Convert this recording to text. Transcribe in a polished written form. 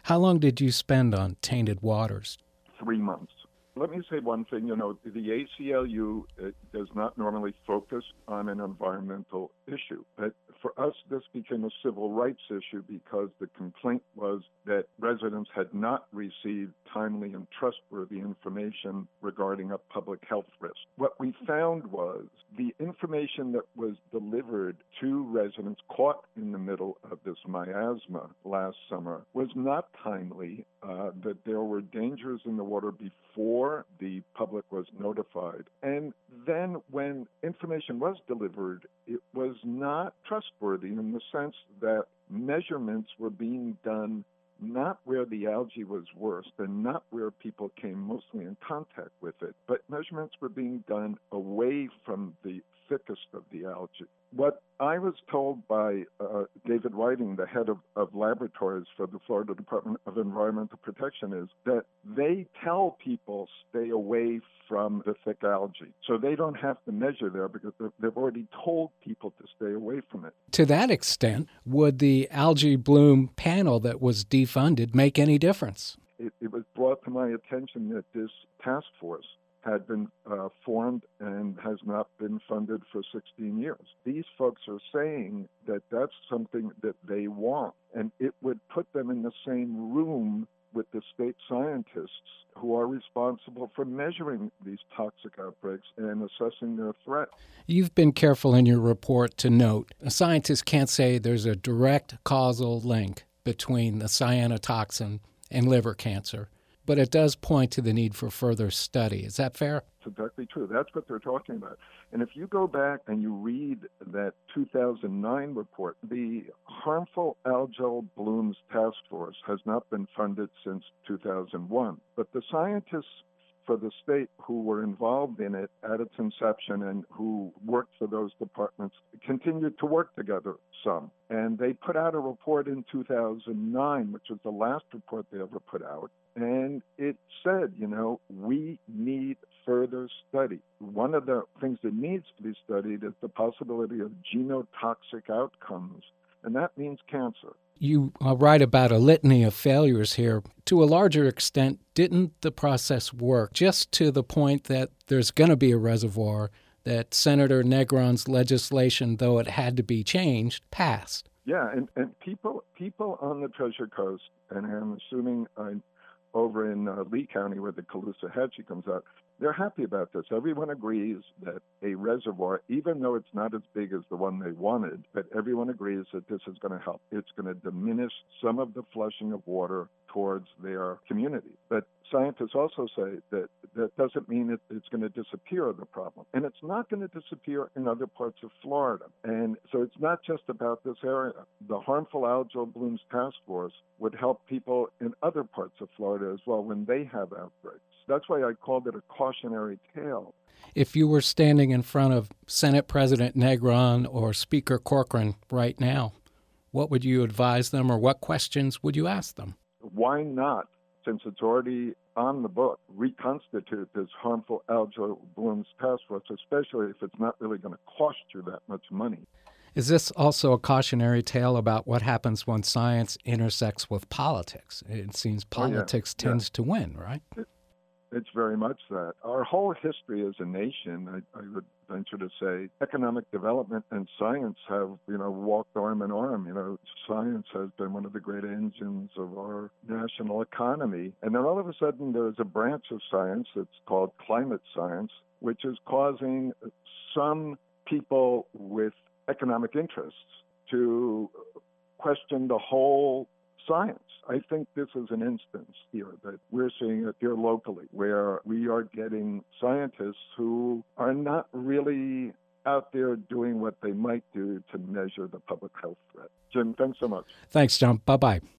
How long did you spend on tainted waters? 3 months. Let me say one thing. The ACLU does not normally focus on an environmental issue. But for us, this became a civil rights issue because the complaint was that residents had not received timely and trustworthy information regarding a public health risk. What we found was the information that was delivered to residents caught in the middle of this miasma last summer was not timely, that there were dangers in the water before the public was notified. And then when information was delivered, it was not trustworthy in the sense that measurements were being done not where the algae was worst and not where people came mostly in contact with it, but measurements were being done away from the thickest of the algae. What I was told by David Whiting, the head of laboratories for the Florida Department of Environmental Protection, is that they tell people stay away from the thick algae. So they don't have to measure there because they've already told people to stay away from it. To that extent, would the algae bloom panel that was defunded make any difference? It was brought to my attention that this task force had been formed and has not been funded for 16 years. These folks are saying that that's something that they want, and it would put them in the same room with the state scientists who are responsible for measuring these toxic outbreaks and assessing their threat. You've been careful in your report to note a scientist can't say there's a direct causal link between the cyanotoxin and liver cancer, but it does point to the need for further study. Is that fair? It's exactly true. That's what they're talking about. And if you go back and you read that 2009 report, the Harmful Algal Blooms Task Force has not been funded since 2001. But the scientists for the state who were involved in it at its inception and who worked for those departments continued to work together some. And they put out a report in 2009, which was the last report they ever put out. And it said, we need further study. One of the things that needs to be studied is the possibility of genotoxic outcomes, and that means cancer. You write about a litany of failures here. To a larger extent, didn't the process work just to the point that there's going to be a reservoir that Senator Negron's legislation, though it had to be changed, passed? Yeah, and people on the Treasure Coast, and I'm assuming over in Lee County where the Caloosahatchee comes out, they're happy about this. Everyone agrees that a reservoir, even though it's not as big as the one they wanted, but everyone agrees that this is going to help. It's going to diminish some of the flushing of water towards their community. But scientists also say that that doesn't mean it's going to disappear, the problem. And it's not going to disappear in other parts of Florida. And so it's not just about this area. The Harmful Algal Blooms Task Force would help people in other parts of Florida as well when they have outbreaks. That's why I called it a cautionary tale. If you were standing in front of Senate President Negron or Speaker Corcoran right now, what would you advise them or what questions would you ask them? Why not, since it's already on the book, reconstitute this Harmful Algal Blooms Task Force, especially if it's not really going to cost you that much money? Is this also a cautionary tale about what happens when science intersects with politics? It seems politics tends to win, right? It's very much that. Our whole history as a nation, I would venture to say, economic development and science have, walked arm in arm. Science has been one of the great engines of our national economy. And then all of a sudden there's a branch of science that's called climate science, which is causing some people with economic interests to question the whole science. I think this is an instance here that we're seeing it here locally, where we are getting scientists who are not really out there doing what they might do to measure the public health threat. Jim, thanks so much. Thanks, John. Bye-bye.